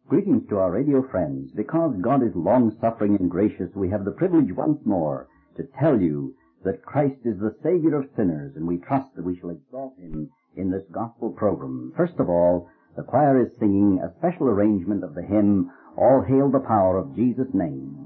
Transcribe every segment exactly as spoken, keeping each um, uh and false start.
Greetings to our radio friends. Because God is long-suffering and gracious, we have the privilege once more to tell you that Christ is the Savior of sinners, and we trust that we shall exalt Him in this gospel program. First of all, the choir is singing a special arrangement of the hymn, All Hail the Power of Jesus' Name.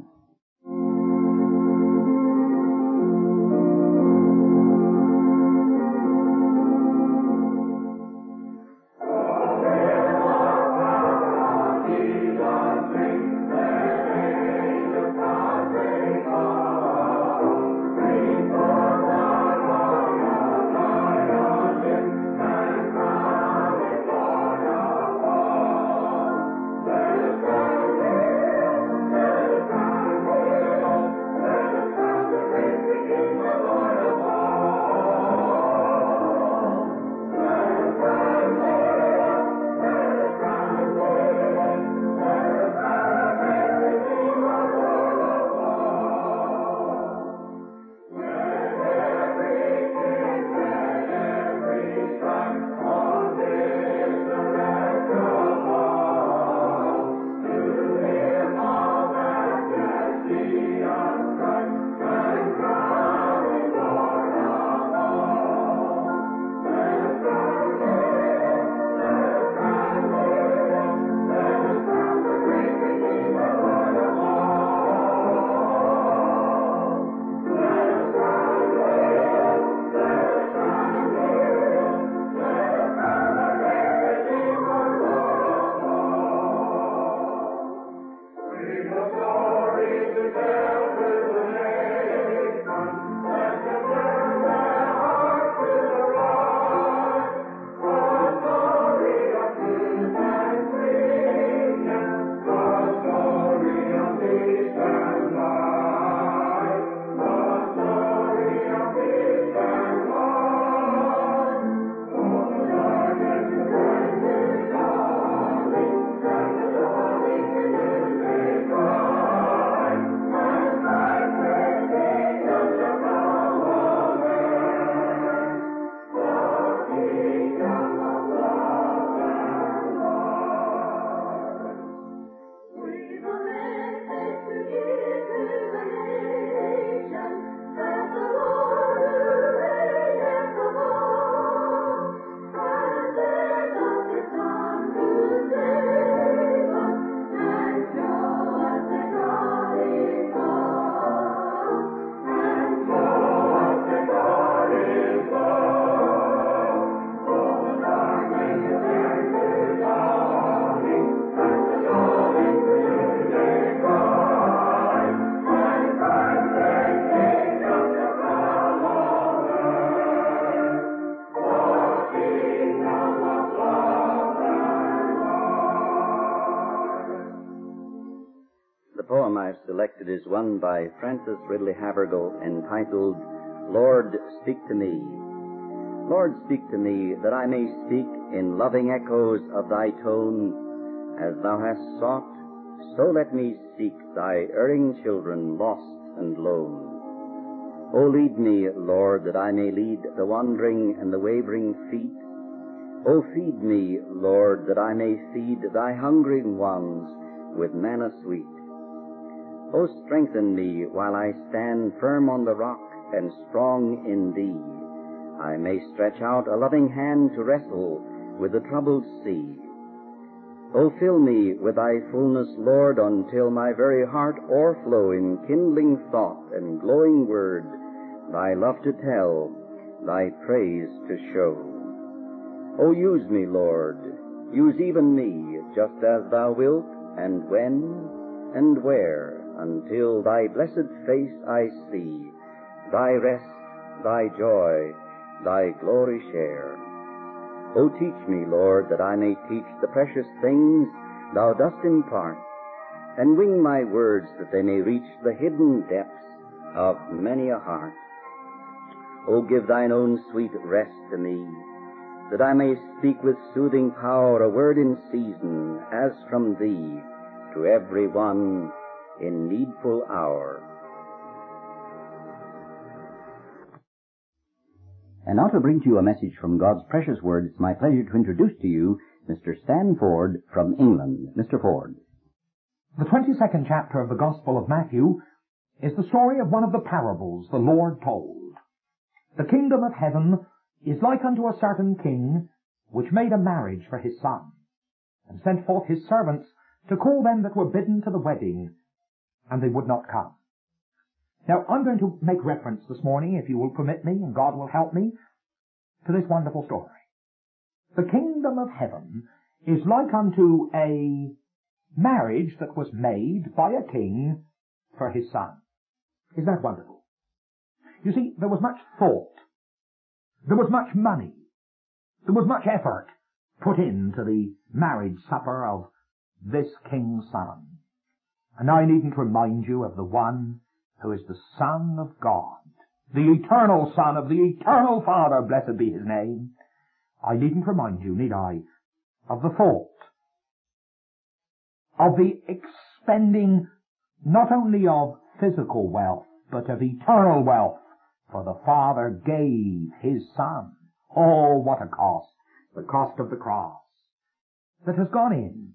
The poem I've selected is one by Francis Ridley Havergal entitled, Lord, Speak to Me. Lord, speak to me, that I may speak in loving echoes of thy tone. As thou hast sought, so let me seek thy erring children lost and lone. O lead me, Lord, that I may lead the wandering and the wavering feet. O feed me, Lord, that I may feed thy hungering ones with manna sweet. O strengthen me while I stand firm on the rock and strong in thee. I may stretch out a loving hand to wrestle with the troubled sea. O fill me with thy fullness, Lord, until my very heart o'erflow in kindling thought and glowing word, thy love to tell, thy praise to show. O use me, Lord, use even me, just as thou wilt, and when and where, until thy blessed face I see, thy rest, thy joy, thy glory share. O teach me, Lord, that I may teach the precious things thou dost impart, and wing my words that they may reach the hidden depths of many a heart. O give thine own sweet rest to me, that I may speak with soothing power a word in season, as from thee, to every one in needful hour. And now to bring to you a message from God's precious Word, it's my pleasure to introduce to you Mister Stan Ford from England. Mister Ford. The twenty-second chapter of the Gospel of Matthew is the story of one of the parables the Lord told. The kingdom of heaven is like unto a certain king, which made a marriage for his son, and sent forth his servants to call them that were bidden to the wedding, and they would not come. Now, I'm going to make reference this morning, if you will permit me, and God will help me, to this wonderful story. The kingdom of heaven is like unto a marriage that was made by a king for his son. Is that wonderful? You see, there was much thought, there was much money, there was much effort put into the marriage supper of this king's son. And I needn't remind you of the one who is the Son of God, the eternal Son of the eternal Father, blessed be his name. I needn't remind you, need I, of the thought, of the expending not only of physical wealth, but of eternal wealth, for the Father gave his Son. Oh, what a cost, the cost of the cross, that has gone in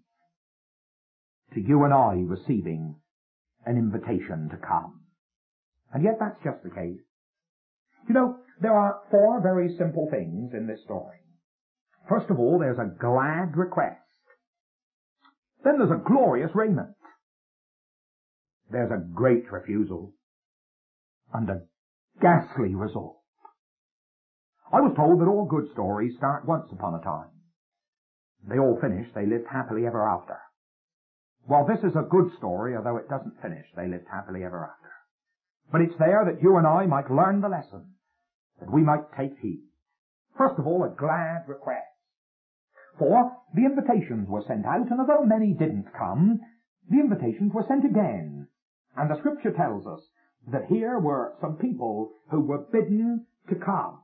to you and I receiving an invitation to come. And yet that's just the case. You know, there are four very simple things in this story. First of all, there's a glad request. Then there's a glorious raiment. There's a great refusal. And a ghastly result. I was told that all good stories start once upon a time. They all finish, they lived happily ever after. Well, this is a good story, although it doesn't finish, they lived happily ever after. But it's there that you and I might learn the lesson, that we might take heed. First of all, a glad request. For the invitations were sent out, and although many didn't come, the invitations were sent again. And the Scripture tells us that here were some people who were bidden to come.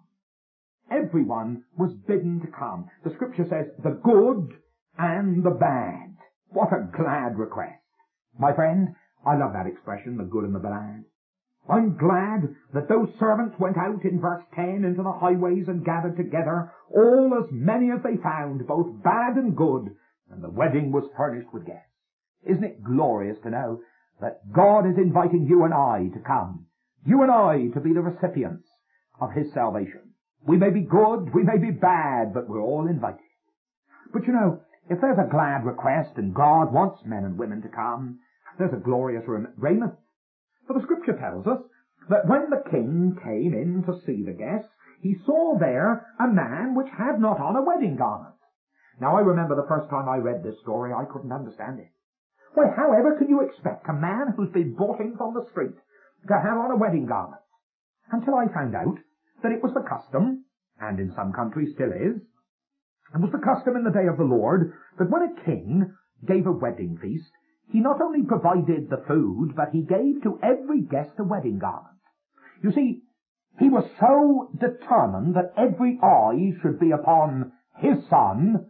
Everyone was bidden to come. The Scripture says, the good and the bad. What a glad request. My friend, I love that expression, the good and the bad. I'm glad that those servants went out in verse ten into the highways and gathered together all as many as they found, both bad and good, and the wedding was furnished with guests. Isn't it glorious to know that God is inviting you and I to come, you and I to be the recipients of his salvation? We may be good, we may be bad, but we're all invited. But you know, if there's a glad request and God wants men and women to come, there's a glorious raiment. For the Scripture tells us that when the king came in to see the guests, he saw there a man which had not on a wedding garment. Now, I remember the first time I read this story, I couldn't understand it. Why, however can you expect a man who's been bought in from the street to have on a wedding garment? Until I found out that it was the custom, and in some countries still is, it was the custom in the day of the Lord that when a king gave a wedding feast, he not only provided the food, but he gave to every guest a wedding garment. You see, he was so determined that every eye should be upon his son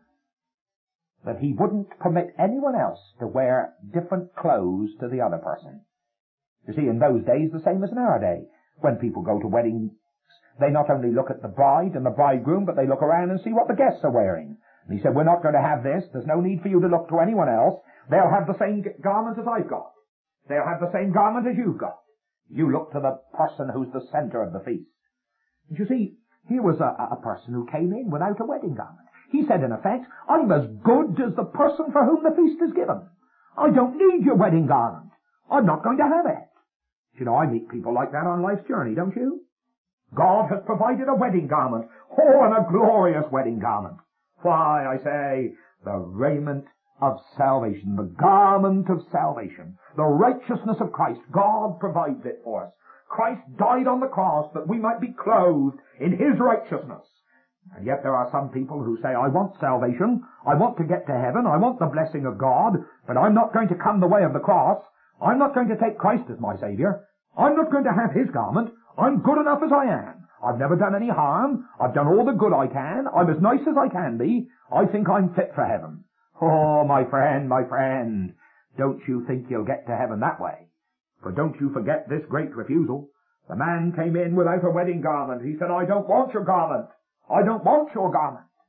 that he wouldn't permit anyone else to wear different clothes to the other person. You see, in those days, the same as in our day. When people go to weddings, they not only look at the bride and the bridegroom, but they look around and see what the guests are wearing. And he said, we're not going to have this. There's no need for you to look to anyone else. They'll have the same garment as I've got. They'll have the same garment as you've got. You look to the person who's the center of the feast. And you see, here was a, a person who came in without a wedding garment. He said, in effect, I'm as good as the person for whom the feast is given. I don't need your wedding garment. I'm not going to have it. You know, I meet people like that on life's journey, don't you? God has provided a wedding garment. Oh, and a glorious wedding garment. Why, I say, the raiment of salvation, the garment of salvation, the righteousness of Christ. God provides it for us. Christ died on the cross that we might be clothed in his righteousness. And yet there are some people who say, I want salvation, I want to get to heaven, I want the blessing of God, but I'm not going to come the way of the cross. I'm not going to take Christ as my Savior. I'm not going to have his garment. I'm good enough as I am. I've never done any harm. I've done all the good I can. I'm as nice as I can be. I think I'm fit for heaven. Oh, my friend, my friend, don't you think you'll get to heaven that way? For don't you forget this great refusal. The man came in without a wedding garment. He said, I don't want your garment. I don't want your garment.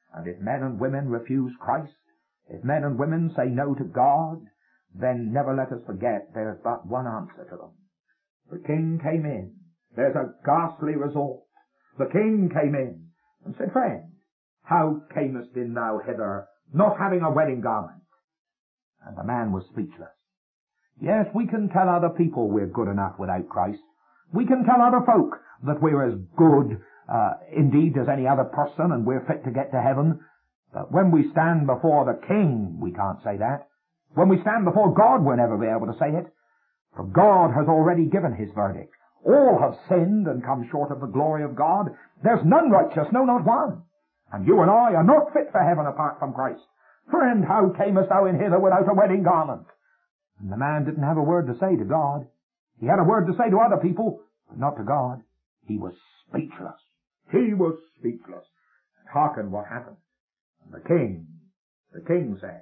And if men and women refuse Christ, if men and women say no to God, then never let us forget there's but one answer to them. The King came in. There's a ghastly result. The King came in and said, Friend, how camest in thou hither, not having a wedding garment? And the man was speechless. Yes, we can tell other people we're good enough without Christ. We can tell other folk that we're as good, uh, indeed as any other person and we're fit to get to heaven. But when we stand before the King, we can't say that. When we stand before God, we'll never be able to say it. For God has already given his verdict. All have sinned and come short of the glory of God. There's none righteous, no, not one. And you and I are not fit for heaven apart from Christ. Friend, how camest thou in hither without a wedding garment? And the man didn't have a word to say to God. He had a word to say to other people, but not to God. He was speechless. He was speechless. And hearken what happened. And the king, the king said,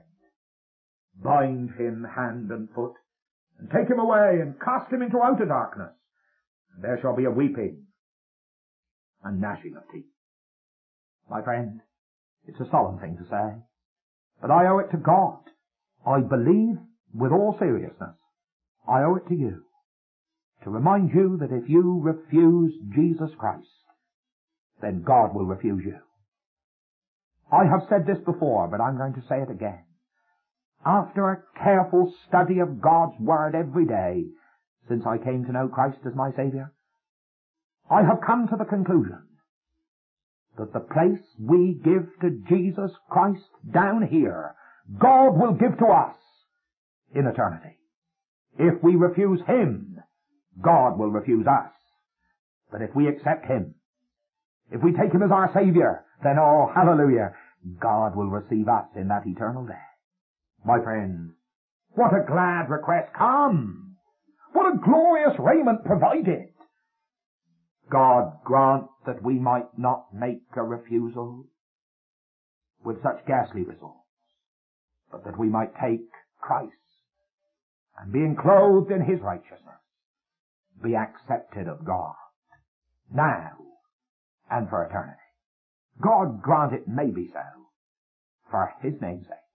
Bind him hand and foot, and take him away, and cast him into outer darkness. And there shall be a weeping and gnashing of teeth. My friend, it's a solemn thing to say, but I owe it to God. I believe, with all seriousness, I owe it to you, to remind you that if you refuse Jesus Christ, then God will refuse you. I have said this before, but I'm going to say it again. After a careful study of God's Word every day, since I came to know Christ as my Saviour, I have come to the conclusion that the place we give to Jesus Christ down here, God will give to us in eternity. If we refuse Him, God will refuse us. But if we accept Him, if we take Him as our Saviour, then, oh, hallelujah, God will receive us in that eternal day. My friends, what a glad request. Come! What a glorious raiment provided! God grant that we might not make a refusal with such ghastly results, but that we might take Christ and, being clothed in His righteousness, be accepted of God now and for eternity. God grant it may be so, for His name's sake.